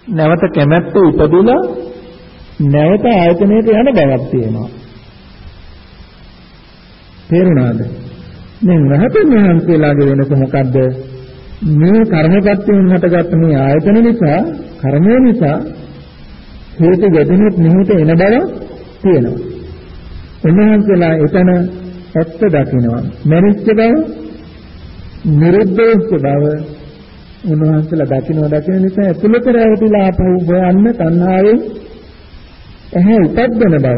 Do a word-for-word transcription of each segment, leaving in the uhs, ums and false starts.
නැවත කැමැත්ත උපදිලා නැවත ආයතනයට යන බවක් තියෙනවා. තේරුණාද? දැන් රහතන් වහන්සේලාගේ වෙනස මොකද්ද? මේ කර්මපත්‍යයෙන් හටගත්ත මේ ආයතන නිසා, කර්මය නිසා හේතු ගැටෙනුත් නිහිත එන බව තියෙනවා. උන්වහන්සේලා එතන ඇත්ත දකින්නවා. මරිච්ච බව, නිරුද්ධ බව උන්වහන්සේලා දකින්න දකින්න නිසා ඇතුළත රැවටිලා ආපහු හොයන්න තණ්හාවෙන් එහේ උපද්දන බව.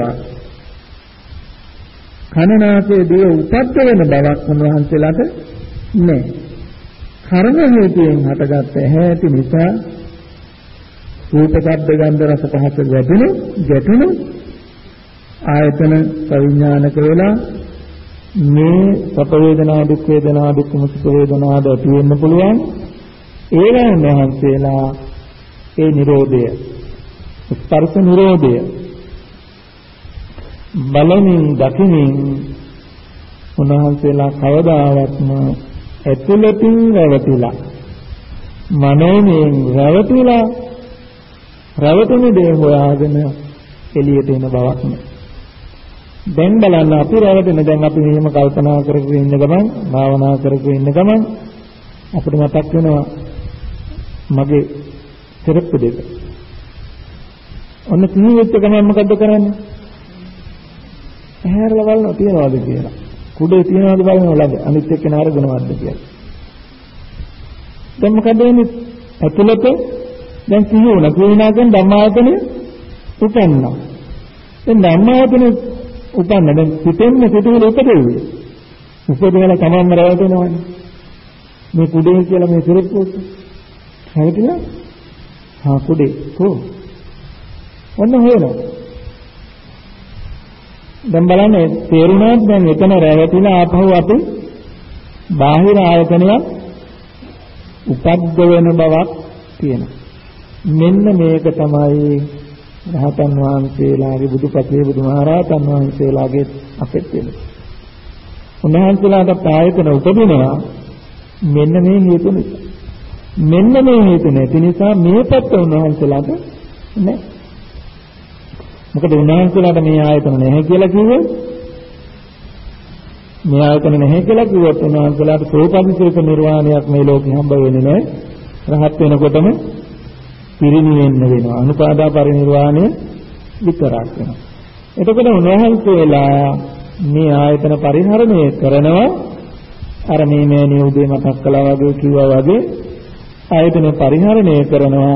කනනාසයේදී උපද්ද වෙන බවක් උන්වහන්සේලාට නැහැ. කර්ම හේතුයෙන් හටගත්ත ඇහැටි නිසා රූප, ශබ්ද, ගන්ධ, රස, පහස ගැටුණු ගැටුණු ආයතන සංඥානක වෙලා මේ සැප වේදනා, දුක් වේදනා, දුක්ඛ සුඛ වේදනා ද ඇති වෙන්න පුළුවන්. ඒවා මහන්සියලා ඒ නිරෝධය, ස්පර්ශ නිරෝධය බලමින් දකිමින් උන්වහන්සේලා කවදාවත්ම ඇතුළතින් රැවටිලා මනෝමයෙන් රැවටිලා රැවටෙන දේ හොයාගෙන එළියට එන බවක් නෑ. දැන් බලන්න අපි රැවටෙන දැන් අපි මෙහෙම කල්පනා කරගෙන ඉන්න ගමන් භාවනා කරගෙන ඉන්න ගමන් අපිට මතක් වෙනවා මගේ සරප්පු දෙක. ඔන්න තීවෙච්ච ගමන් මොකද්ද කරන්නේ? ඇහැරලා බලනවා තියනවාද කියලා. කුඩේ තියනවාද බලනවා ළඟ අනිත් එක්කෙනා අරගෙනවද කියලා. දැන් මොකද වෙන්නේ? ඇතුළත දැන් සිහි වුණා. කියනාගෙන් ධම්මායතනෙ උපන්නා. දැන් ධම්මායතනෙ උපන්න දැන් පිටෙන්න පිටුවල උපදෙන්නේ. උපදෙලා තමන්ම රැවටෙනවනේ. මේ කුඩේ කියලා මේ සිරප්පුව. හරිද? හා කුඩේ. කො. ඔන්න හොයනවා. දැන් බලන්න තේරුණාද දැන් එතන රැවටිලා ආපහු අපි බාහිර ආයතනයක් උපද්ද වෙන බවක් තියෙනවා. මෙන්න මේක තමයි රහතන් වහන්සේලාගේ බුදුපසේ බුදුමහරහතන් වහන්සේලාගේ අපෙත් වෙන්නේ. උන්වහන්සේලාට ආයතන උපදිනවා මෙන්න මේ හේතු නිසා. මෙන්න මේ හේතු නැති නිසා මේ පැත්ත උන්වහන්සේලාට නැහැ. මොකද උන්වහන්සේලාට මේ ආයතන නැහැ කියලා කිව්වේ මේ ආයතන නැහැ කියලා කිව්වොත් උන්වහන්සේලාට සෝපදිශේෂ නිර්වාණයක් මේ ලෝකෙ හම්බ වෙන්නේ නැහැ. රහත් වෙනකොටම පිරිනිවෙන්න වෙනවා. අනුපාදා පරිනිර්වාණය විතරක් වෙනවා. එතකොට උන්වහන්සේලා මේ ආයතන පරිහරණය කරනවා අර මේ මේ උදේ මතක් කළා වගේ කිව්වා වගේ ආයතන පරිහරණය කරනවා.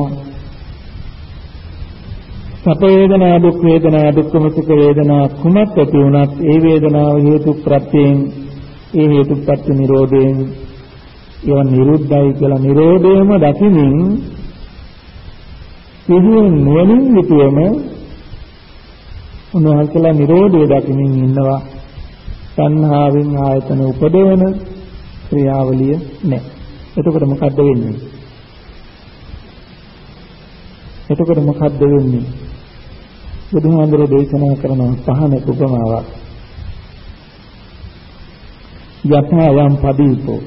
සැප වේදනා, දුක් වේදනා, දුක්ඛ සුඛ වේදනා කුමක් ඇති වුණත් ඒ වේදනාව හේතු ප්‍රත්‍යයෙන් ඒ හේතු ප්‍රත්‍ය නිරෝධයෙන් ඒවා නිරුද්ධයි කියලා නිරෝධයම දකිමින් සිහියෙන් නුවණින් යුතුවම උන්වහන්සේලා නිරෝධය දකිමින් ඉන්නවා. තණ්හාවෙන් ආයතන උපදවන ක්‍රියාවලිය නැහැ. එතකොට මොකද්ද වෙන්නේ? එතකොට මොකද්ද වෙන්නේ? බුදුහාමුදුරේ දේශනා කරන පහනක උපමාවක්. යථා යම් පදීපෝ.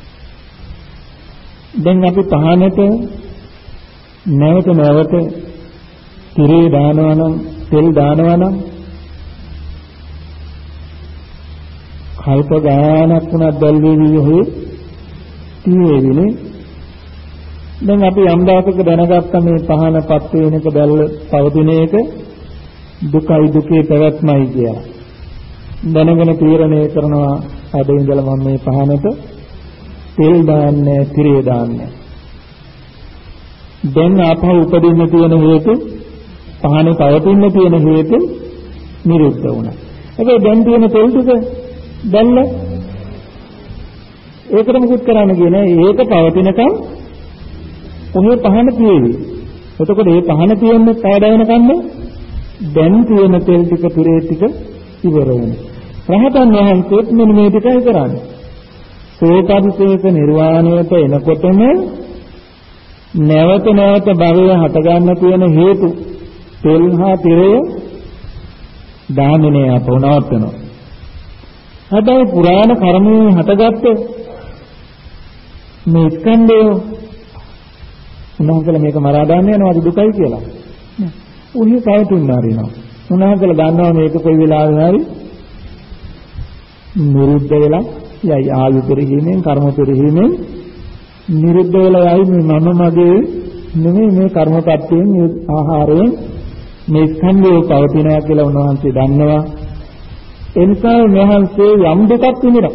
දැන් අපි පහනට නැවත නැවත තිරේ දානවා නම් තෙල් දානවා නම් කල්ප ගානක් වුණත් දැල් වේවි හොය තියෙන්නේ. දැන් අපි යම් දවසක දැනගත්ත මේ පහන පත් වෙන එක දැල්ල පවතින එක දුකයි දුකේ පැවැත්මයි කියලා. දැනගෙන තීරණය කරනවා අද ඉඳලා මම මේ පහනට තෙල් දාන්නේ තිරේ දාන්නේ. දැන් ආපහු උපදින්න තියෙන හේතු පහනේ පවතින්න තියෙන හේතු නිරුද්ධ වුණා. හැබැයි දැන් තියෙන තෙල් ටික දැල්ල ඒකට මුකුත් කරන්න ගියේ නෑ. ඒක පවතිනකම් ඔහේ පහන තියෙවි. එතකොට මේ පහන තියෙන්නේ පෑඩවෙනකම්ම දැන් තියෙන තෙල් ටික පිරේ ටික ඉවර වෙනවා. රහතන් වහන්සේත් මෙන්න මේ ටිකයි කරන්නේ. සෝපදිශේෂ නිර්වාණයට එනකොටම නැවත නැවත භවය හට ගන්න තියෙන හේතු තෙල් හා තිරය දාන්නේ අපවනවත්නවා. හැබැයි පුරාණ කර්මයෙන් හටගත්ත මේ ස්කන්ධය උන්වහන්සේලා මේක මරා දාන්න යනවාද දුකයි කියලා? නෑ. උන්වහන්සේ පැවතුම් මාරිනවා. උන්වහන්සේලා දන්නවා මේක කොයි වෙලාවෙ හරි නිරුද්ධ වෙලා යයි ආයු පරිහිමෙන් කර්ම පරිහිමෙන් නිරුද්ධ වෙලා යයි මේ මම මගේ නෙමෙයි මේ කර්මපත්තියෙන් මේ ආහාරයෙන් මේ ස්කන්ධය පවතිනවා කියලා උන්වහන්සේ දන්නවා. ඒ නිසා මෙහන්සේ යම් දෙකක් විඳිනවා.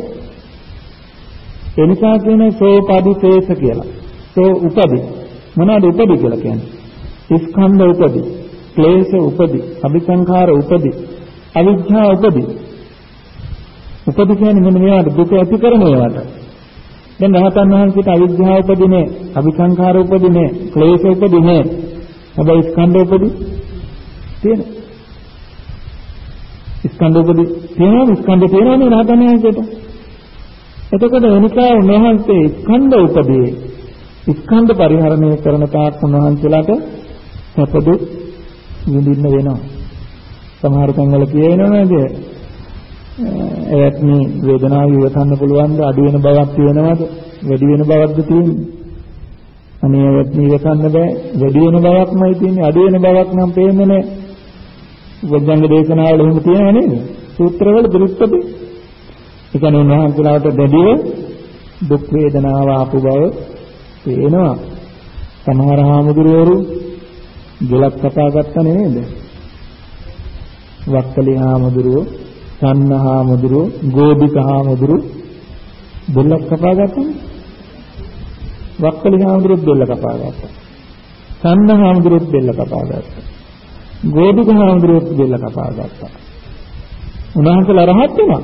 ඒ නිසා කියන්නේ සෝපදිශේෂ කියලා. සෝ උපදි. මොනවාද උපදි කියලා කියන්නේ? ස්කන්ධ උපදි, ක්ලේශ උපදි, අபிසංඛාර උපදි, අවිජ්ජා උපදි. උපදි කියන්නේ මෙන්න මේවට දුක ඇති කරන ඒවාට. දැන් රහතන් වහන්සේට අවිජ්ජා උපදිනේ, අபிසංඛාර උපදිනේ, ක්ලේශ උපදිනේ. හැබැයි ස්කන්ධ උපදි තියෙනවා. ස්කන්ධ උපදි තියෙනවා, ස්කන්ධ තියෙනවා නේ රහතන් වහන්සේට. එතකොට එනිසා උන්වහන්සේ ස්කන්ධ උපදී ස්කන්ධ පරිහරණය කරන තාක් උන්වහන්සේලාට සැපදු විඳින්න වෙනවා. සමහර තැන්වල කියවෙනවා නේද? එයත් මේ වේදනාව ඉවසන්න පුළුවන් ද අඩු වෙන බවක් තියෙනවද? වැඩි වෙන බවක්ද තියෙන්නේ? අනේ එයත් ඉවසන්න බෑ. වැඩි වෙන බවක්මයි තියෙන්නේ. අඩු වෙන බවක් නම් පේන්නේ නැහැ. වජ්ජංග දේශනාවල එහෙම තියෙනව නේද? සූත්‍රවල දෘෂ්ටි ඒ කියන්නේ උන්වහන්සේලාට දැඩිව දුක් වේදනාව ආපු බව පේනවා. සමහර හාමුදුරුවෝ ගලක් කපා ගත්තා නේද? වක්කලි හාමුදුරුවෝ, සන්න හාමුදුරුවෝ, ගෝධික හාමුදුරුවෝ දෙල්ලක් කපා ගත්තා. වක්කලි හාමුදුරුවෝ දෙල්ල කපා ගත්තා. සන්න හාමුදුරුවෝ දෙල්ල කපා ගත්තා. ගෝධික හාමුදුරුවෝ දෙල්ල කපා ගත්තා. උන්වහන්සේලා රහත් වෙනවා.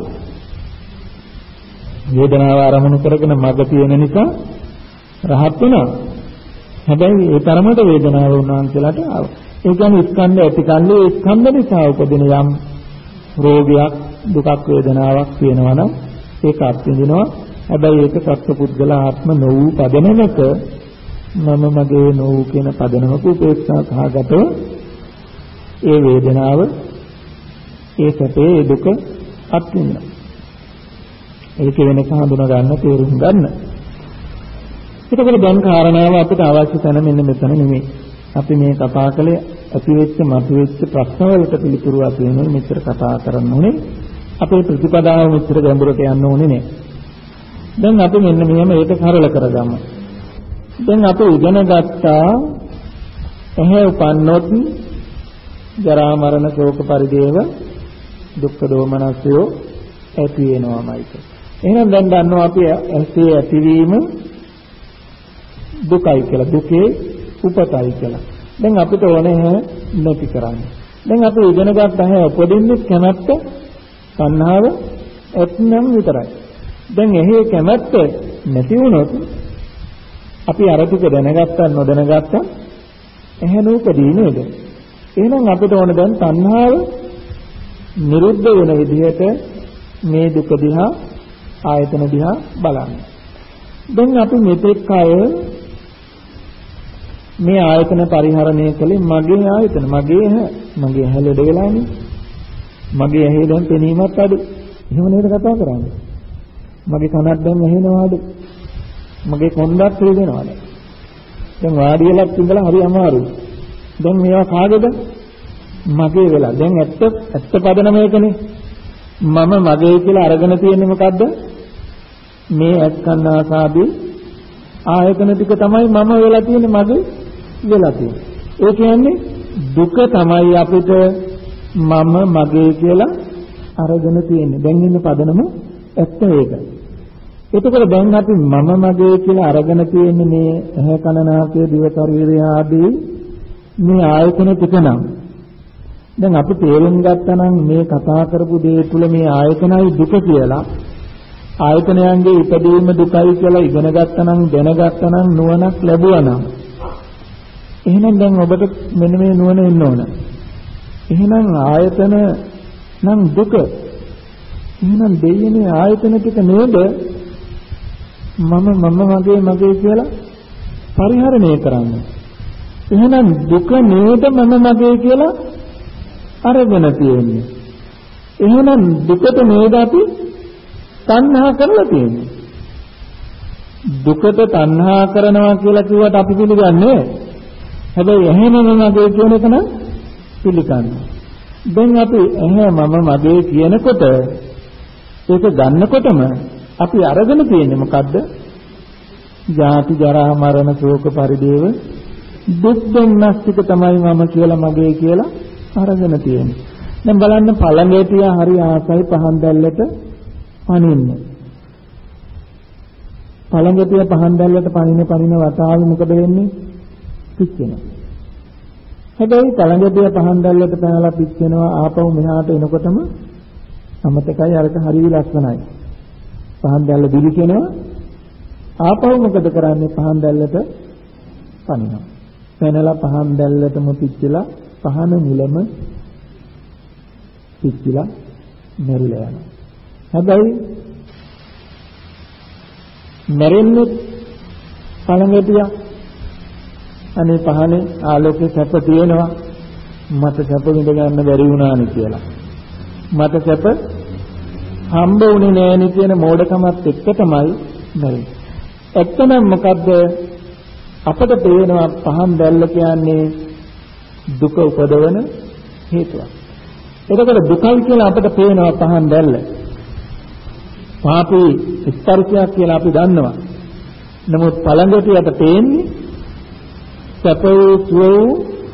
වේදනාව ආරමුණු කරගෙන මඟ තියෙන නිසා රහත් වෙනවා. හැබැයි ඒ තරමට වේදනාව උන්වහන්සේලාට ආවා. ඒ කියන්නේ ස්කන්ධ ඇතිකල්ලි ඒ ස්කන්ධ නිසා උපදින යම් රෝගයක් දුකක් වේදනාවක් තියෙනවා නම් ඒක අත්විඳිනවා. හැබැයි ඒක සත්පුද්ගල ආත්ම නොවූ පදනමක මම මගේ නොවූ කියන පදනමක උපේක්ෂා සහගතව ඒ වේදනාව ඒ සැපේ ඒ දුක අත්විඳිනවා. ඒක වෙනස හඳුනා ගන්න තේරුම් ගන්න. ඒකවල දැන් කාරණාව අපිට අවශ්‍ය තැන මෙන්න මෙතන නෙමෙයි. අපි මේ කතා කළේ ඇතිවෙච්ච මතුවෙච්ච ප්‍රශ්නවලට පිළිතුරු අතේනේ මෙච්චර කතා කරන්න ඕනේ. අපේ ප්‍රතිපදාව මෙච්චර ගැඹුරට යන්න ඕනේ නෑ. දැන් අපි මෙන්න මෙහෙම ඒක සරල කරගමු. දැන් අපි ඉගෙන ගත්තා එහේ උපන්නොත් ජරා මරණ ශෝක පරිදේව දුක්ඛ දෝමනස්යෝ ඇති වෙනවාමයි කියලා. එහෙනම් දැන් දන්නවා අපි ඇසේ ඇතිවීම දුකයි කියලා, දුකේ උපතයි කියලා. දැන් අපිට ඕනේ නැති කරන්න. දැන් අපි ඉගෙන ගන්න හැම උපදින්නේ කැමැත්ත, සංහාව එත්නම් විතරයි. දැන් එහි කැමැත්ත නැති වුණොත් අපි අර ටික දැනගත්තා නොදැනගත්තා එහෙම උපදී නේද? එහෙනම් අපිට ඕන දැන් සංහාව නිරුද්ධ වෙන විදිහට මේ දුක දිහා ආයතන දිහා බලන්න. දැන් අපි මෙතෙක් අය මේ ආයතන පරිහරණය කළේ මගේ ආයතන, මගේ ඇහැ, මගේ ඇහැ ලෙඩ වෙලානේ. මගේ ඇහි දැන් පෙනීමත් අඩු. එහෙම නේද කතා කරන්නේ? මගේ කනක් දැන් ඇහෙනවාද? මගේ කොන්දක් රිදෙනවාද? දැන් වාඩි වෙලක් ඉඳලා හරි අමාරුයි. දැන් මේවා කාගේද? මගේ වෙලා. දැන් ඇත්ත ඇත්ත පදන මේකනේ. මම මගේ කියලා අරගෙන තියෙන්නේ මොකද්ද? මේ අස්කන්නාසාදී ආයතන ටික තමයි මම වෙලා තියෙන්නේ, මගේ වෙලා තියෙන්නේ. ඒ කියන්නේ දුක තමයි අපිට මම මගේ කියලා අරගෙන තියෙන්නේ. දැන් ඉන්න පදනම ඇත්ත ඒක. එතකොට දැන් අපි මම මගේ කියලා අරගෙන තියෙන්නේ මේ ඇහැ කන නාසය දිව ශරීරය ආදී මේ ආයතන ටික නම් දැන් අපි තේරුම් ගත්තා නම් මේ කතා කරපු දේ තුල මේ ආයතනයි දුක කියලා, ආයතනයන්ගේ ඉපදීම දුකයි කියලා ඉගෙන ගත්තා නම් දැනගත්තා නම් නුවණක් ලැබුවා නම් එහෙනම් දැන් ඔබට මෙන්න මේ නුවණ එන්න ඕන. එහෙනම් ආයතන නම් දුක. එහෙනම් දෙයනේ ආයතන ටික නේද මම මම මගේ මගේ කියලා පරිහරණය කරන්නේ. එහෙනම් දුක නේද මම මගේ කියලා අරගෙන තියෙන්නේ. එහෙනම් දුකට නේද අපි තණ්හා කරලා තියෙන්නේ. දුකට තණ්හා කරනවා කියලා කිව්වට අපි පිළිගන්නේ. හැබැයි එහෙම මගේ කියන එක නම් පිළිගන්නවා. දැන් අපි එහෙම මම මගේ කියනකොට ඒක ගන්නකොටම අපි අරගෙන තියෙන්නේ මොකද්ද? ජාති ජරා මරණ ශෝක පරිදේව දුක් දුන්නස් ටික තමයි මම කියලා මගේ කියලා අරගෙන තියෙන්නේ. දැන් බලන්න පළඟේටිය හරි ආසයි පහන් දැල්ලට පනින්නේ. පළඟේටිය පහන් දැල්ලට පනින පනින වතාවේ මොකද වෙන්නේ? පිච්චෙනවා. හැබැයි පළඟේටිය පහන් දැල්ලට පැනලා පිච්චෙනවා ආපහු මෙහාට එනකොටම අමතකයි අරක හරිය ලස්සනයි. පහන් දැල්ල දිලිකෙනවා ආපහු මොකද කරන්නේ? පහන් දැල්ලට පනිනවා. පැනලා පහන් දැල්ලටම පිච්චිලා පහන මුලම පිච්චිලා මැරිලා යනවා. හැබැයි මැරෙන්නේ පළඟටිය අනේ පහනේ ආලෝකේ සැප තියෙනවා මට සැප විඳ ගන්න බැරි වුණානේ කියලා. මට සැප හම්බ වුණේ නෑනේ කියන මෝඩකමත් එක්ක තමයි මැරෙන්නේ. ඇත්තනම් මොකද්ද? අපට පේනවා පහන් දැල්ල කියන්නේ දුක උපදවන හේතුවක්. එතකොට දුකයි කියලා අපට පේනවා පහන් දැල්ල. පාපී ස්පර්ශයක් කියලා අපි දන්නවා. නමුත් පළඟටියට පේන්නේ සැප වූ සුව වූ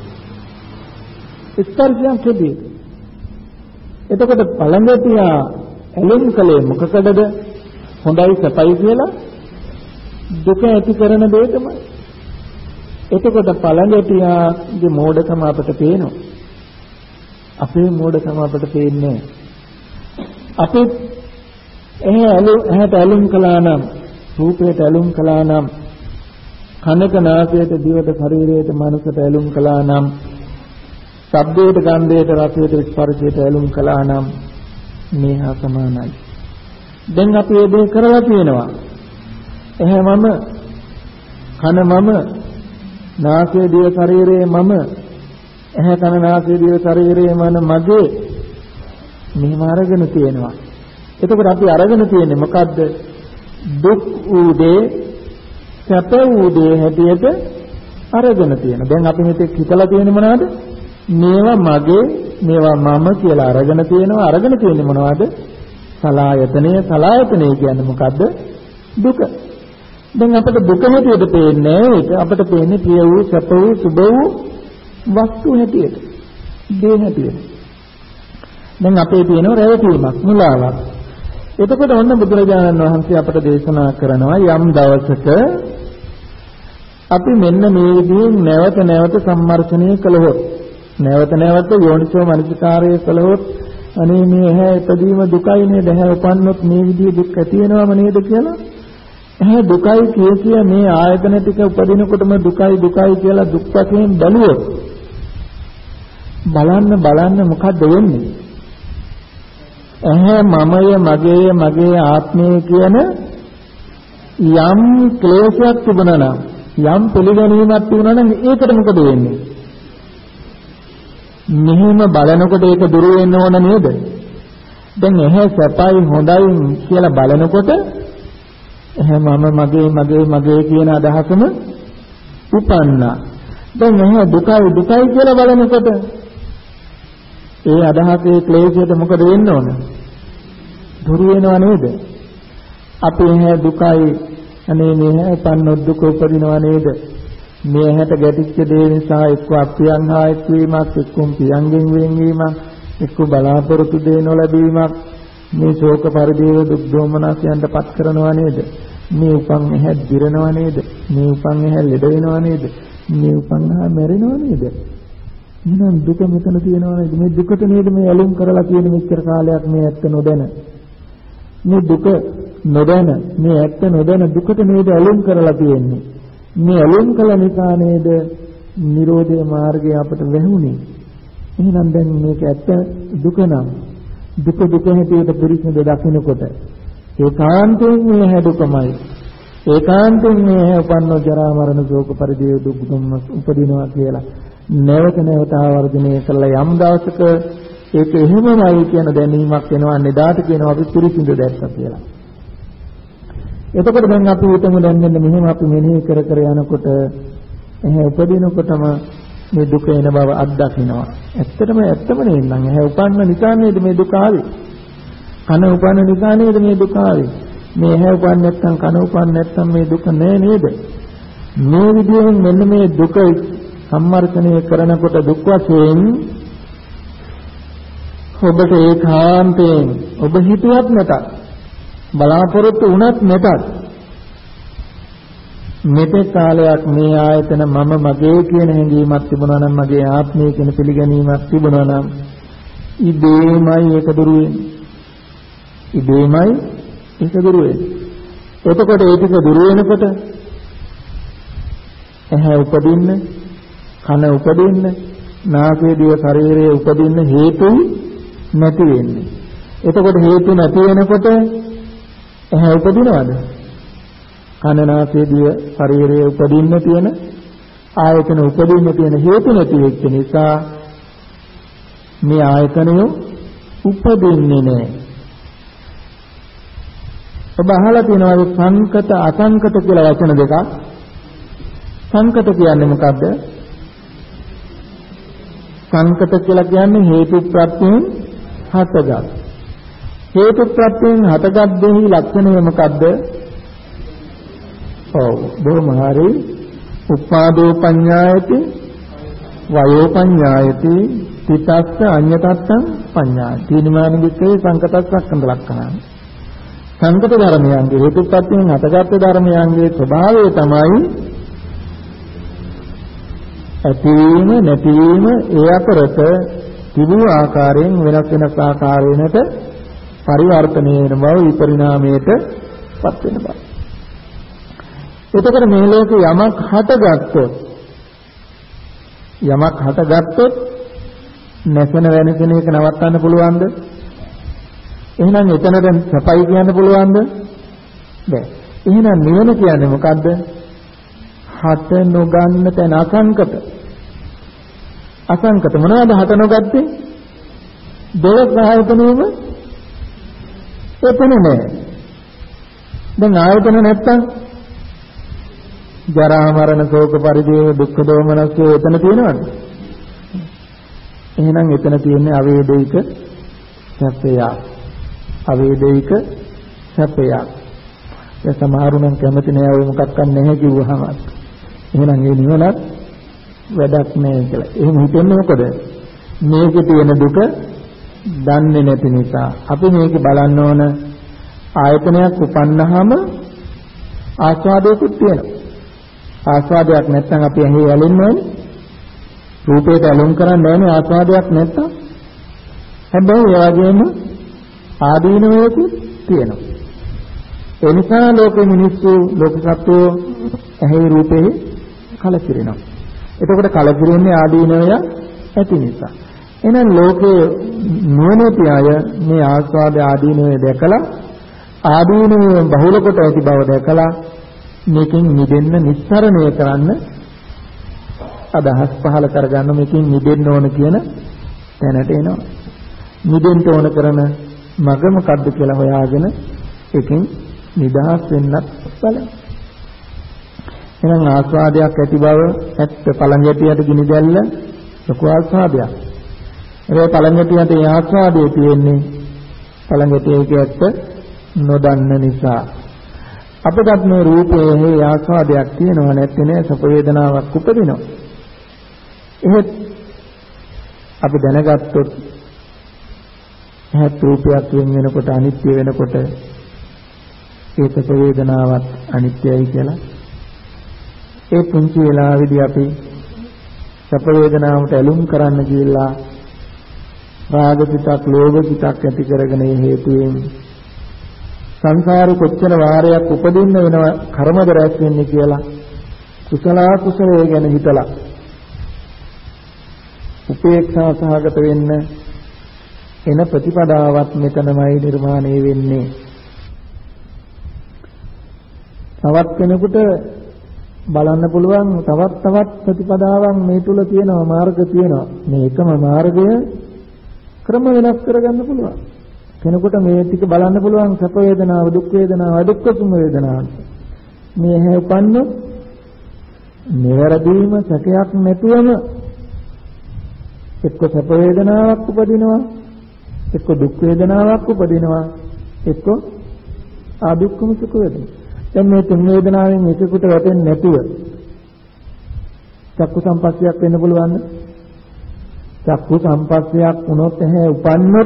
ස්පර්ශයක් හැටියට. එතකොට පළඟටිය ඇලෙන් කලේ මොකකටද? හොඳයි සැපයි කියලා දුක ඇති කරන දේ තමයි. එතකොට පළඟටියාගේ මෝඩකම අපට පේනවා. අපේ මෝඩකම අපට පේන්නේ. අපේ ඇහැට ඇලුම් කළා නම්, රූපයට ඇලුම් කළා නම්, කනක නාසයට දිවට ශරීරයට මනසට ඇලුම් කළා නම්, ශබ්දයට ගන්ධයට රසයට ස්පර්ශයට ඇලුම් කළා නම් මේ හා සමානයි. දැන් අපි මේ දේ කරලා තියෙනවා. එහේ මම, කන මම, නාසය දිව ශරීරය මම, එහේ කන නාසය දිව ශරීරය මන මගේ මෙහෙම අරගෙන තියෙනවා. එතකොට අපි අරගෙන තියෙන්නේ මොකද්ද? දුක් වූ දේ සැප වූ දේ හැටියට අරගෙන තියෙනවා. දැන් අපි මෙතෙක් හිතලා තියෙන්නේ මොනවද? මේවා මගේ, මේවා මම කියලා අරගෙන තියෙනවා. අරගෙන තියෙන්නේ මොනවද? සලායතනය. සලායතනය කියන්නේ මොකද්ද? දුක. දැන් අපිට දුක හැටියට පේන්නේ ඒක. අපිට පේන්නේ ප්‍රිය වූ, සැප වූ, සුබ වූ වස්තු හැටියට. දේ හැටියට. දැන් අපේ තියෙන රැවටීමක්, මුලාවක්. එතකොට ඔන්න බුදුරජාණන් වහන්සේ අපට දේශනා කරනවා යම් දවසක අපි මෙන්න මේ විදිහෙන් නැවත නැවත සම්මර්ෂණය කළහොත්, නැවත නැවත යෝනිසෝ මනසිකාරය කළහොත්, අනේ මේ ඇහැ ඉදීම දුකයි නේද? ඇහැ උපන්නොත් මේ විදිහේ දුක් ඇති වෙනවම නේද කියලා. ඇහැ දුකයි කිය කිය මේ ආයතන ටික උපදිනකොටම දුකයි දුකයි කියලා දුක් වශයෙන් බැලුවොත් බලන්න බලන්න මොකද්ද වෙන්නේ? ඇහැ මමය, මගේය, මගේ ආත්මය කියන යම් ක්ලේශයක් තිබුණා නම්, යම් පිළිගැනීමක් තිබුණා නම් ඒකට මොකද වෙන්නේ? මෙහෙම බලනකොට ඒක දුර වෙන්න ඕන නේද? දැන් ඇහැ සැපයි හොඳයි කියලා බලනකොට ඇහැ මම, මගේ, මගේ, මගේ කියන අදහසම උපන්නා. දැන් ඇහැ දුකයි දුකයි කියලා බලනකොට ඒ අදහසේ ක්ලේශයට මොකද වෙන්න ඕන? දුරු වෙනව නේද? අපි ඇහැ දුකයි, අනේ මේ ඇහැ උපන්නොත් දුක උපදිනව නේද? මේ ඇහැට ගැටිච්ච දේ නිසා එක්ක අප්‍රියන් හා එක්වීමක්, එක්කම් පියංගෙන් වෙන්වීමක්, එක්ක බලාපොරොත්තු දේ නොලැබීමක්, මේ ශෝක පරිදේව දුක් දෝමනසයන්ට පත් කරනව නේද? මේ උපන් ඇහැ දිරනව නේද? මේ උපන් ඇහැ ලෙඩ වෙනව නේද? මේ උපන් ඇහැ මැරෙනව නේද? එහෙනම් දුක මෙතන තියෙනවා නේද? මේ දුකට නේද මේ ඇලුම් කරලා තියෙන මෙච්චර කාලයක් මේ ඇත්ත නොදැන. මේ දුක නොදැන, මේ ඇත්ත නොදැන දුකට නේද ඇලුම් කරලා තියෙන්නේ. මේ ඇලුම් කළ නිසා නේද නිරෝධයේ මාර්ගය අපට වැහුනේ. එහෙනම් දැන් මේක ඇත්ත දුක නම් දුක දුක හැටියට පිරිසිදු දකින්නකොට ඒකාන්තයෙන් මේ හැදුකමයි. ඒකාන්තයෙන් මේ උපන්නෝ ජරා මරණ ශෝක පරිදේව දුක් දුම්නස් උපදිනවා කියලා නැවත නැවත ආවර්ජනය කළා. යම් දවසක ඒක එහෙමමයි කියන දැනීමක් එනවා. නෙදාට කියනවා අපි පිරිසිදු දැක්කා කියලා. එතකොට දැන් අපි හිතමු දැන් මෙන්න මෙහෙම අපි මෙනෙහි කර කර යනකොට එහේ උපදිනකොටම මේ දුක එන බව අත්දකින්නවා. ඇත්තටම ඇත්තම නෙන්නම්. එහේ උපන්න නිසා නේද මේ දුක ආවේ. කන උපන්න නිසා නේද මේ දුක ආවේ. මේ එහේ උපන්න නැත්නම් කන උපන්න නැත්නම් මේ දුක නෑ නේද? මේ විදිහෙන් මෙන්න මේ දුක සම්මර්ෂණය කරනකොට දුක් වශයෙන් ඔබට ඒකාන්තයෙන් ඔබ හිතුවත් නැතත් බලාපොරොත්තු වුණත් නැතත් මෙතෙක් කාලයක් මේ ආයතන මම මගේ කියන හැඟීමක් තිබුණා නම් මගේ ආත්මය කියන පිළිගැනීමක් තිබුණා නම් ඉබේමයි ඒක දුරු වෙන්නේ. ඉබේමයි ඒක දුරු වෙන්නේ. එතකොට ඒ ටික දුරු වෙනකොට ඇහැ උපදින්න, කන උපදින්න, නාසය දිව ශරීරයේ උපදින්න හේතු නැති වෙන්නේ. එතකොට හේතු නැති වෙනකොට ඇහැ උපදිනවද? කන නාසය දිව ශරීරයේ උපදින්න තියෙන ආයතන උපදින්න තියෙන හේතු නැති වෙච්ච නිසා මේ ආයතනය උපදින්නේ නැහැ. ඔබ අහලා තියෙනවා සංකත අසංකත කියලා වචන දෙකක්. සංකත කියන්නේ මොකද්ද? සංකත කියලා කියන්නේ හේතු ප්‍රත්‍යයෙන් හටගත්. හේතු ප්‍රත්‍යයෙන් හටගත් දෙහි ලක්ෂණය මොකද්ද? ඔව් බොහොම හරි. උපාදෝ පඤ්ඤායති වයෝ පඤ්ඤායති තිතස්ස අඤ්ඤතත්තං පඤ්ඤායති. තීනමානිකේ සංකතස්සක්කන්ද ලක්ෂණ. සංකත ධර්මයන්ගේ හේතු ප්‍රත්‍යයෙන් හටගත් ධර්මයන්ගේ ස්වභාවය තමයි ඇතිවීම නැතිවීම ඒ අතරත තිබුණු ආකාරයෙන් වෙනස් වෙනස් ආකාරයකට පරිවර්තනය වෙන බව විපරිණාමයට පත් වෙන බව. එතකොට මේ ලෝකේ යමක් හටගත්තොත් යමක් හටගත්තොත් නැසෙන වෙනසෙන එක නවත්තන්න පුළුවන්ද? එහෙනම් එතන දැන් සපයි කියන්න පුළුවන්ද? බැහැ. එහෙනම් නිවන කියන්නේ මොකද්ද? හට නොගන්න තැන අසංකත. අසංකත මොනවද හට නොගත්තේ? දෙවස් ආයතනෙම එතන නෑ. දැන් ආයතන නැත්තම් ජරා මරණ ශෝක පරිදේව දුක්ඛ දෝමනස් එතන තියෙනවද? එහෙනම් එතන තියෙන්නේ අවේදික සැපය. අවේදික සැපය. ඒ සමහරු නම් කැමති නෑ ඔය මොකක්වත් නැහැ කිව්වහම. එහෙනම් ඒ නිවනත් වැඩක් නෑ කියලා. එහෙම හිතන්නේ මොකද? මේකේ තියෙන දුක දන්නේ නැති නිසා. අපි මේක බලන්න ඕන ආයතනයක් උපන්නාම ආස්වාදයකුත් තියෙනවා. ආස්වාදයක් නැත්නම් අපි ඇහි ඇලෙන්නේ නැහැ. රූපයට ඇලුම් කරන්නේ නැහැ ආස්වාදයක් නැත්තම්. හැබැයි ඒ වගේම ආදීනවයකුත් තියෙනවා. ඒ නිසා ලෝකෙ මිනිස්සු ලෝක සත්වෝ ඇහි රූපේ කලකිරෙනවා. එතකොට කලකිරෙන්නේ ආදීනවය ඇති නිසා. එහෙනම් ලෝකේ නොනැති අය මේ ආස්වාද ආදීනවය දැකලා ආදීනවය බහුල කොට ඇති බව දැකලා මේකෙන් මිදෙන්න නිස්සරණය කරන්න අදහස් පහල කරගන්න මේකෙන් මිදෙන්න ඕන කියන තැනට එනවා. මිදෙන්න ඕන කරන මඟ මොකද්ද කියලා හොයාගෙන ඒකෙන් නිදහස් වෙන්නත් බලන්න. එහෙනම් ආස්වාදයක් ඇති බව ඇත්ත පළඟැටියට ගිනි දැල්ල ලොකු ආස්වාදයක්. ඒ පළඟැටියට ඒ ආස්වාදයේ තියෙන්නේ පළඟැටියේ ඇත්ත නොදන්න නිසා. අපටත් මේ රූපයේ ආස්වාදයක් තියෙනවා නැත්නම් නෑ සප වේදනාවක් උපදිනවා. එහෙත් අපි දැනගත්තොත් එහෙත් රූපයක් වෙනකොට අනිත්‍ය වෙනකොට ඒ සප වේදනාවත් අනිත්‍යයි කියලා ඒ පුංචි වෙලාවේදී අපි සප වේදනාවට ඇලුම් කරන්න ගියලා රාග සිතක් ලෝභ සිතක් ඇති කරගෙන ඒ හේතුවෙන් සංසාරේ කොච්චර වාරයක් උපදින්න වෙනව කර්මද රැස් වෙන්නේ කියලා කුසල කුසලයේ ගැන හිතලා උපේක්ෂා සහගත වෙන්න එන ප්‍රතිපදාවක් මෙතනමයි නිර්මාණය වෙන්නේ. තවත් කෙනෙකුට බලන්න පුළුවන් තවත් තවත් ප්‍රතිපදාවක් මේ තුල තියෙනවා මාර්ග තියෙනවා. මේ එකම මාර්ගය ක්‍රම වෙනස් කරගන්න පුළුවන්. කෙනෙකුට මේ ටික බලන්න පුළුවන් සැප වේදනාව, දුක් වේදනාව, අදුක්ඛම වේදනාව. මේ හැ උපන්නොත් නිවැරදීම සැකයක් නැතුවම එක්ක සැප වේදනාවක් උපදිනවා, එක්ක දුක් වේදනාවක් උපදිනවා, එක්ක අදුක්ඛම සුඛ වේදනාවක්. දැන් මේ තුන් වේදනාවෙන් එකකට වැටෙන්නේ නැතුව චක්කු සම්පස්සයක් වෙන්න පුළුවන්ද? චක්කු සම්පස්සයක් වුණොත් එහේ උපන්නොත්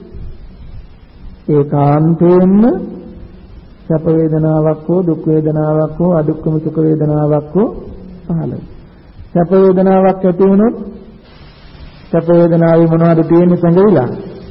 ඒකාන්තයෙන්ම සැප වේදනාවක් හෝ දුක් වේදනාවක් හෝ අදුක්ඛම සුඛ වේදනාවක් හෝ පහළ වෙනවා. සැප වේදනාවක් ඇති වුණොත් සැප වේදනාවේ මොනවද තියෙන්නේ සංගවිලා?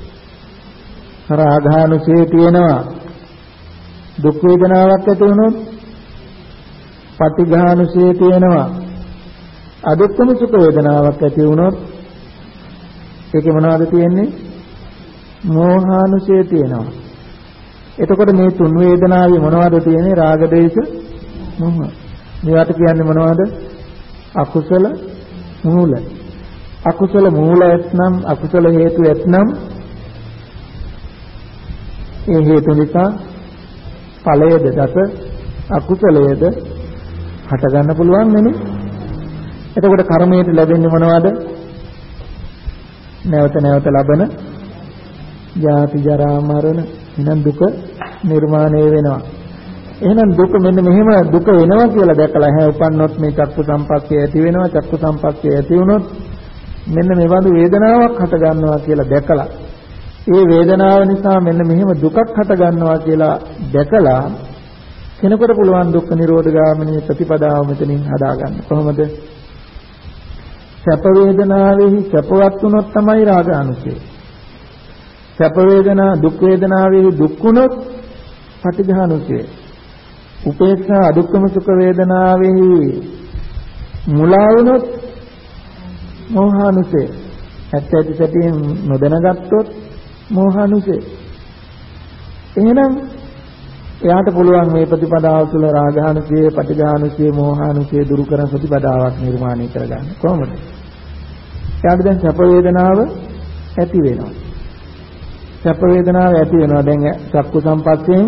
රාගානුසය තියෙනවා. දුක් වේදනාවක් ඇති වුණොත් පටිඝානුසය තියෙනවා. අදුක්ඛම සුඛ වේදනාවක් ඇති වුණොත් ඒකේ මොනවද තියෙන්නේ? මෝහානුසය තියෙනවා. එතකොට මේ තුන් වේදනාවේ මොනවද තියෙන්නේ? රාග, දේශ, මොහ. මේවට කියන්නේ මොනවද? අකුසල මූල. අකුසල මූල ඇත්නම්, අකුසල හේතු ඇත්නම් ඒ හේතු නිසා ඵලයේද දත අකුසලයේද හට ගන්න පුළුවන් නෙමෙයි. එතකොට කර්මයට ලැබෙන්නේ මොනවද? නැවත නැවත ලබන ජාති ජරා මරණ එහෙනම් දුක නිර්මාණය වෙනවා. එහෙනම් දුක මෙන්න මෙහෙම දුක වෙනවා කියලා දැකලා හැ උපන්නොත් මේ චක්කු සම්පස්සේ ඇති වෙනවා. චක්කු සම්පස්සේ ඇති වුණොත් මෙන්න මේ වගේ වේදනාවක් හට ගන්නවා කියලා දැකලා ඒ වේදනාව නිසා මෙන්න මෙහෙම දුකක් හට ගන්නවා කියලා දැකලා කෙනෙකුට පුළුවන් දුක්ඛ නිරෝධ ගාමිනී ප්‍රතිපදාව මෙතනින් හදාගන්න. කොහොමද? සැප වේදනාවෙහි සැපවත් වුණොත් තමයි රාග අනුසය. සැප වේදනා දුක් වේදනාවෙහි දුක් වුණොත් පටිඝානුසය. උපේක්ෂා අදුක්ඛම සුඛ වේදනාවෙහි මුලා වුණොත් මෝහානුසය. ඇත්ත ඇති සැටියෙන් නොදැනගත්තොත් මෝහානුසය. එහෙනම් එයාට පුළුවන් මේ ප්‍රතිපදාව තුළ රාගානුසය, පටිඝානුසය, මෝහානුසය දුරු කරන ප්‍රතිපදාවක් නිර්මාණය කරගන්න. කොහොමද? එයාට දැන් සැප වේදනාව ඇති වෙනවා. සැප වේදනාව ඇති වෙනවා. දැන් චක්කු සම්පස්යෙන්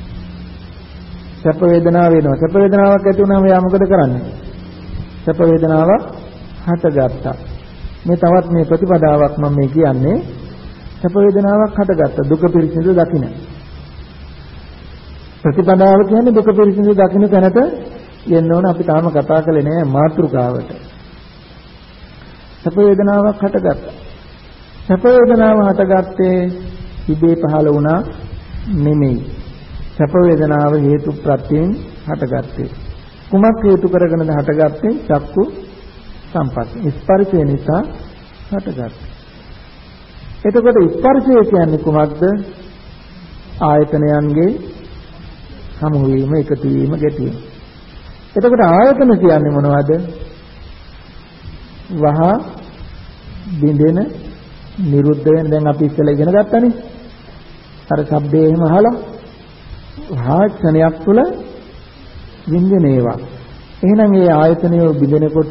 සැප වේදනාව වෙනවා. සැප වේදනාවක් ඇති වුණාම එයා මොකද කරන්නේ? සැප වේදනාවක් හටගත්තා. මේ තවත් මේ ප්‍රතිපදාවක් මම මේ කියන්නේ. සැප වේදනාවක් හටගත්තා. දුක පිරිසිදු දකින්න. ප්‍රතිපදාව කියන්නේ දුක පිරිසිදු දකින්න තැනට යන්න ඕන. අපි තාම කතා කළේ නෑ මාතෘකාවට. සැප වේදනාවක් හටගත්තා. සැප වේදනාව හටගත්තේ ඉබේ පහළ වුණා නෙමෙයි. සැප වේදනාව හේතු ප්‍රත්‍යයෙන් හටගත්තේ. කුමක් හේතු කරගෙනද හටගත්තේ? චක්කු සම්පස්ස. ස්පර්ශය නිසා හටගත්තා. එතකොට ස්පර්ශය කියන්නේ කුමක්ද? ආයතනයන්ගේ සමු වීම, එකතු වීම, ගැටීම. එතකොට ආයතන කියන්නේ මොනවද? වහ බින්දෙන, නිරුද්ධ වෙන. දැන් අපි ඉස්සෙල්ලා ඉගෙන ගත්තානේ. අර ශබ්දේ එහෙම අහලා භාෂණයක් තුළ විඳින ඒවා. එහෙනම් මේ ආයතනය බිඳෙනකොට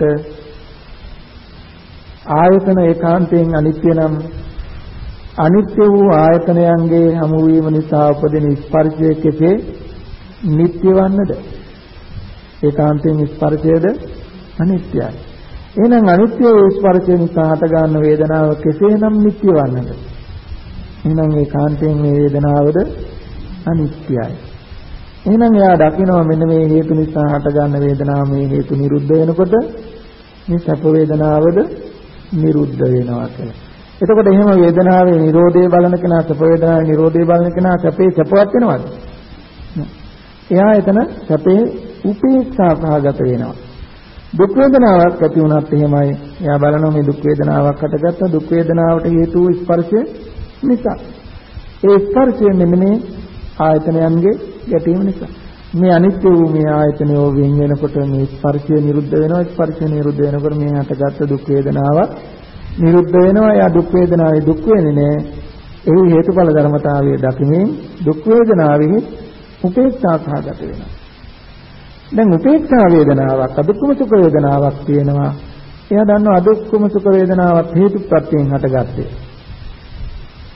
ආයතන ඒකාන්තයෙන් අනිත්‍ය නම් අනිත්‍ය වූ ආයතනයන්ගේ හමු වීම නිසා උපදින ස්පර්ශය කෙසේ නිට්ටය වන්නද? ඒකාන්තයෙන් ස්පර්ශයද අනිත්‍යයි. එහෙනම් අනිත්‍ය වූ ස්පර්ශය නිසා හට ගන්න වේදනාව කෙසේනම් නිට්ටය වන්නද? එහෙනම් ඒකාන්තයෙන් මේ වේදනාවද අනිත්‍යයි. එහෙනම් එයා දකිනවා මෙන්න මේ හේතු නිසා හට ගන්න වේදනාව මේ හේතු නිරුද්ධ වෙනකොට මේ සැප වේදනාවද නිරුද්ධ වෙනවා කියලා. එතකොට එහෙම වේදනාවේ නිරෝධය බලන කෙනා සැප වේදනාවේ නිරෝධය බලන කෙනා සැපේ සැපවත් වෙනවද? එයා එතන සැපේ උපේක්ෂා සහගත වෙනවා. දුක් වේදනාවක් ඇති වුණත් එහෙමයි. එයා බලනවා මේ දුක් වේදනාවක් හටගත්තා. දුක් වේදනාවට හේතු වූ ස්පර්ශය නිසා. ඒ ස්පර්ශය මෙන්න මේ ආයතනයන්ගේ ගැටීම නිසා. මේ අනිත්‍ය වූ මේ ආයතනය වෙන් වෙනකොට මේ ස්පර්ශය නිරුද්ධ වෙනවා. ස්පර්ශය නිරුද්ධ වෙනකොට මේ හටගත්ත දුක් වේදනාව නිරුද්ධ වෙනවා. එයා දුක් වේදනාවේ දුක් වෙන්නේ නැහැ. ඒ හේතුඵල ධර්මතාවය දකිමින් දුක් වේදනාවෙහි උපේක්ෂා සහගත වෙනවා. දැන් උපේක්ෂා වේදනාවක් අදුක්කම සුඛ වේදනාවක් තියෙනවා. එයා දන්නවා අදුක්කම සුඛ වේදනාවත් හේතු ප්‍රත්‍යයෙන් හටගත්තේ.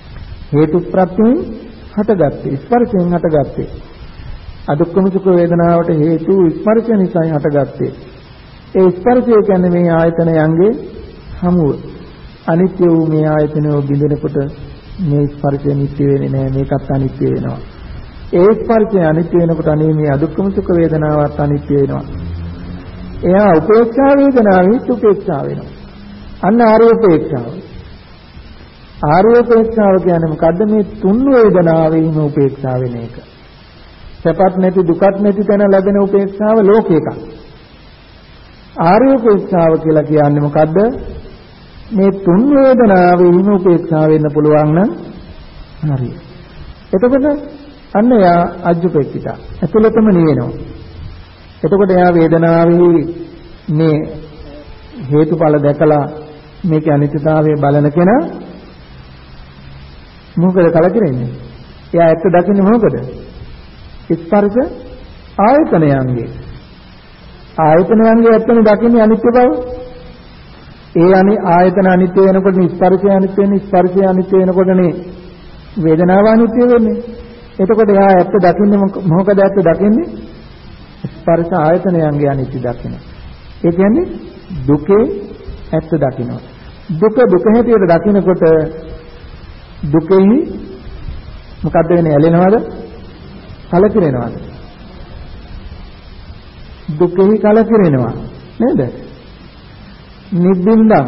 හේතු ප්‍රත්‍යයෙන් හටගත්තේ ස්පර්ශයෙන් හටගත්තේ. අදුක්කම සුඛ වේදනාවට හේතු ස්පර්ශය නිසායි හටගත්තේ. ඒ ස්පර්ශය කියන්නේ මේ ආයතනයන්ගේ හමුව. අනිත්‍ය වූ මේ ආයතනය බිඳෙනකොට මේ ස්පර්ශය නිත්‍ය වෙන්නේ නැහැ, මේකත් අනිත්‍ය වෙනවා. ඒ ස්පර්ශය අනිත්‍ය වෙනකොට අනේ මේ අදුක්කම සුඛ වේදනාවත් අනිත්‍ය වෙනවා. එයා උපේක්ෂා වේදනාවෙත් උපේක්ෂා වෙනවා. අන්න ආර්ය උපේක්ෂාව. ආර්ය උපේක්ෂාව කියන්නේ මොකද්ද? මේ තුන් වේදනාවෙම උපේක්ෂා වෙන එක. සැපත් නැති දුකත් නැති තැන ලැබෙන උපේක්ෂාව ලෝකේක. ආර්ය උපේක්ෂාව කියලා කියන්නේ මොකද්ද? මේ තුන් වේදනාවෙම උපේක්ෂා වෙන්න පුළුවන් නම් හරියි. එතකොට අන්න යා අජ්ජුපෙක්කිත. ඇතුළතම නිවෙනවා. එතකොට යා වේදනාවේ මේ හේතුඵල දැකලා මේකේ අනිත්‍යතාවය බලන කෙනා මොකද කලකිරෙන්නේ? එයා ඇත්ත දකින්නේ මොකද? ස්පර්ශ ආයතනයන්ගේ. ආයතනයන්ගේ ඇත්තනේ දකින්නේ අනිත්‍ය බව. ඒ අනි ආයතන අනිත්‍ය වෙනකොට ස්පර්ශය අනිත්‍ය වෙන්නේ, ස්පර්ශය අනිත්‍ය වෙනකොටනේ වේදනාව අනිත්‍ය වෙන්නේ. එතකොට එයා ඇත්ත දකින්නේ මොකද? ඇත්ත දකින්නේ ස්පර්ශ ආයතනයන්ගේ අනිත්‍ය දකින්න. ඒ කියන්නේ දුකේ ඇත්ත දකින්නවා. දුක දුක හැටියට දකින්නකොට දුකෙහි මොකද්ද වෙන්නේ? ඇලෙනවද? කලකිරෙනවද? දුකෙහි කලකිරෙනවා නේද? නිබ්බින්දම්.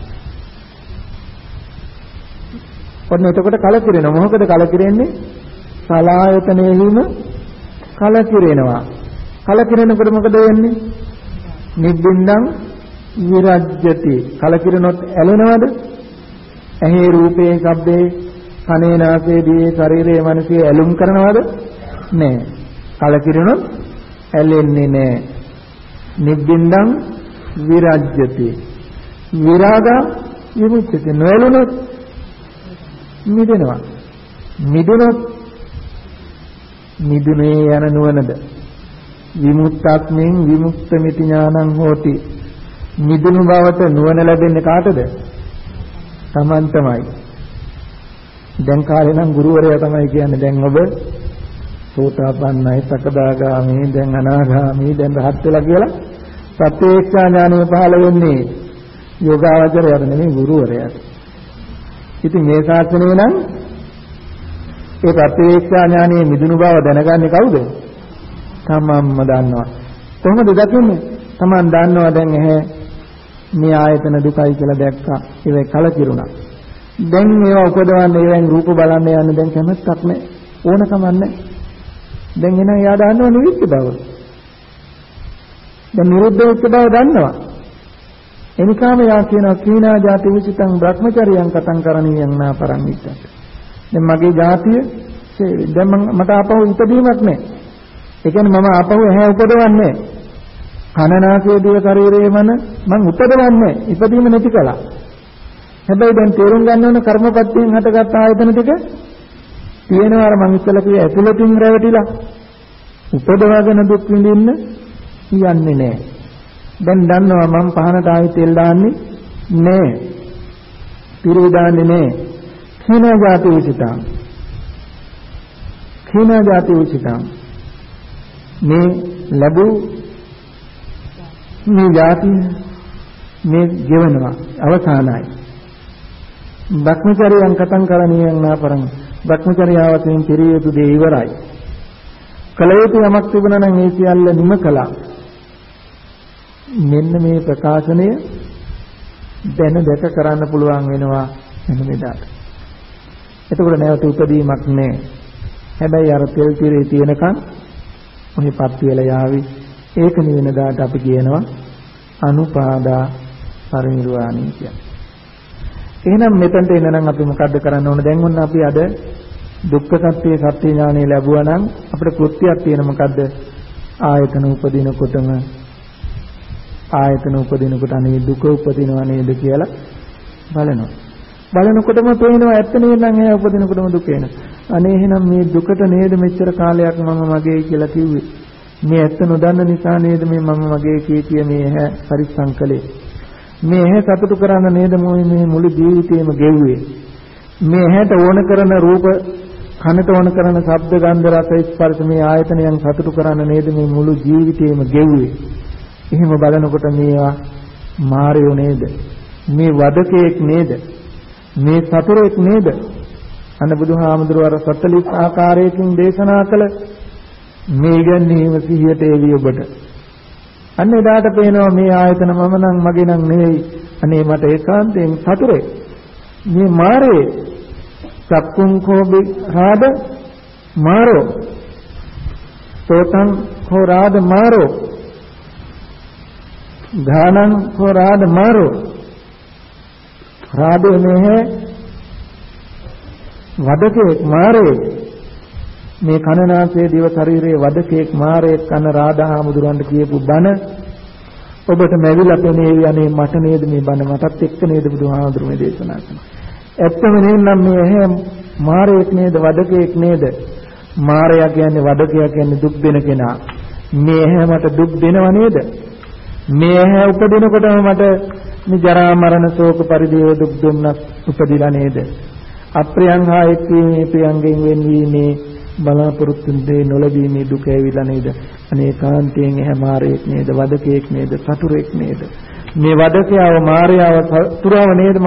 ඔන්න එතකොට කලකිරෙනවා. මොකද කලකිරෙන්නේ? සලායතනෙහිම කලකිරෙනවා. කලකිරෙනකොට මොකද වෙන්නේ? නිබ්බින්දම් විරජ්‍යති. කලකිරෙනොත් ඇලෙනවද? ඇහි රූපේ, ශබ්දේ, කනේ, නාසයේ, දිවේ, ශරීරයේ, මනසේ ඇලුම් කරනවද? නෑ. කලකිරෙනොත් ඇලෙන්නේ නෑ. නිබ්බින්දම් විරජ්‍යති. විරාග විමුක්තිය. නොඇලුනොත් මිදෙනවා. මිදුනොත් මිදුනේ යන නුවණද විමුක්තාත්මෙන් විමුක්තമിതി ඥානං හෝති. මිදුණු බවට නුවණ ලැබෙන්නේ කාටද? Taman තමයි. දැන් කාලේ නම් ගුරුවරයා තමයි කියන්නේ දැන් ඔබ සෝතාපන්නයි, සකදාගාමි, දැන් අනාගාමි, දැන් රහත් වෙලා කියලා ප්‍රත්‍යක්ෂා ඥානය පහළ වෙන්නේ යෝගාවචරයට නෙමෙයි ගුරුවරයාට. ඉතින් මේ ශාස්ත්‍රයේ නම් ඒ ප්‍රත්‍යක්ෂා ඥානයේ මිදුණු බව දැනගන්නේ කවුද? තමන්ම දන්නවා. කොහොමද දකින්නේ? තමන් දන්නවා දැන් එහේ මේ ආයතන දුකයි කියලා දැක්කා. ඒක කලකිරුණා. දැන් මේවා උපදවන්න ඒවෙන් රූප බලන්න යන්න දැන් කැමැත්තක් නැහැ. ඕනකම නැහැ. දැන් එන එයා දන්නවා නිවිච්ච බව. දැන් නිරුද්ධ වෙච්ච බව දන්නවා. එනිකාම යා කියනවා කීනා ජාති විචිතං බ්‍රහ්මචර්යයන් කතං කරණීයං නා පරම්මිතං. දැන් මගේ ජාතිය දැන් මට ආපහු ඉපදීමක් නැහැ. ඒ කියන්නේ මම ආපහු ඇහැ උපදවන්නේ නැහැ. කනනාසයේ දිව ශරීරයේ මන මං උපදවන්නේ ඉපදීම නැති කළා. හැබැයි දැන් තේරුම් ගන්න ඕන කර්මපත්තියෙන් හටගත් ආයතන ටික තියෙනවා. අර මං ඉස්සලා කිව්ව ඇතුළතින් රැවටිලා උපදවාගෙන දුක් විඳින්න කියන්නේ නැහැ. දැන් දන්නවා මං පහනට ආයි තෙල් දාන්නේ නැහැ. පිරි දාන්නේ නැහැ. කීන જાති උචිතං. කීන જાති උචිතං. මේ ලැබූ මේ જાති මේ ජීවනවා අවසానයි. භක්මචර්යයන් කතං කරණීයං නාපරං. භක්මචර්යාවතෙන් පිරිය යුතු දේ ඉවරයි. කල යුතු යමක් තිබුණා නම් ඒ සියල්ල නිම කළා. මෙන්න මේ ප්‍රකාශනය දැන දැක කරන්න පුළුවන් වෙනවා මෙන්න මෙදාට. එතකොට නැවත උපදීමක් නැහැ. හැබැයි අර තෙල් tire තියෙනකන් ඔහෙපත් වෙලා යාවි. ඒක නිවෙන දාට අපි කියනවා අනුපාදා පරිනිර්වාණය කියලා. එහෙනම් මෙතනට එනනම් අපි මොකද්ද කරන්න ඕන? දැන් ඔන්න අපි අද දුක්ඛ සත්‍ය සත්‍ය ඥානය ලැබුවා නම් අපිට කෘත්‍යයක් තියෙන මොකද්ද? ආයතන උපදිනකොටම ආයතන උපදිනකොට අනේ දුක උපදිනව නේද කියලා බලනවා. බලනකොටම පේනවා ඇත්ත නේද නම් එයා උපදිනකොටම දුක එනවා. අනේ එහෙනම් මේ දුකට නේද මෙච්චර කාලයක් මම මගේ කියලා කිව්වේ. මේ ඇත්ත නොදන්න නිසා නේද මේ මම මගේ කීතිය මේ ඇහැ පරිස්සම් කළේ. මේ ඇහැ සතුටු කරන්න නේද මේ මුළු ජීවිතේම ගෙව්වේ. මේ ඇහැට ඕන කරන රූප, කනට ඕන කරන ශබ්ද, ගන්ධ, රස, ස්පර්ශ මේ ආයතනයන් සතුටු කරන්න නේද මේ මුළු ජීවිතේම ගෙව්වේ. එහෙම බලනකොට මේවා මායෝ නේද? මේ වදකෙක් නේද? මේ සතුරෙක් නේද? අන්න බුදුහාමුදුරුවෝ අර සතලිස් ආකාරයකින් දේශනා කළ මේ ගැනීම සිහියට එවි ඔබට. අන්න එදාට පේනවා මේ ආයතන මම නම් මගේ නම් නෙවෙයි. අනේ මට ඒකාන්තයෙන් සතුරේ. මේ මාරේ සක්කුං කෝබි රාද මාරෝ. සෝතං කෝ රාද මාරෝ. ගානං කෝ රාද මාරෝ. රාදේ මේ වදකෙක් මාරේ. මේ කනනාසයේ දිව ශරීරයේ වදකෙක් මාරේ කන රාධාමුදුරන්ට කියපු බණ ඔබට මැවිලා පෙනේවි. අනේ මට නේද මේ බණ, මටත් එක්ක නේද බුදුහාමුදුරු මේ දේශනා කරන්නේ. ඇත්තම නේනම් මේ ඇහැ මාරේක් නේද, වදකෙක් නේද? මාරයා කියන්නේ, වදකයා කියන්නේ දුක් දෙන කෙනා. මේ ඇහැ මට දුක් දෙනව නේද? මේ ඇහැ උපදිනකොටම මට මේ ජරා මරණ ශෝක පරිදේව දුක් දුන්නත් උපදිලා නේද? අප්‍රියං හා එක්වීමේ, ප්‍රියංගෙන් වෙන්වීමේ බලාපොරොත්තු දෙ නොලැබීමේ දුක ඇවිල්ලා නේද? අනේ කාන්තයෙන් ඇහැ මාරේක් නේද, වදකෙක් නේද, සතුරෙක් නේද? මේ වදකයාව මාරයාව සතුරව නේද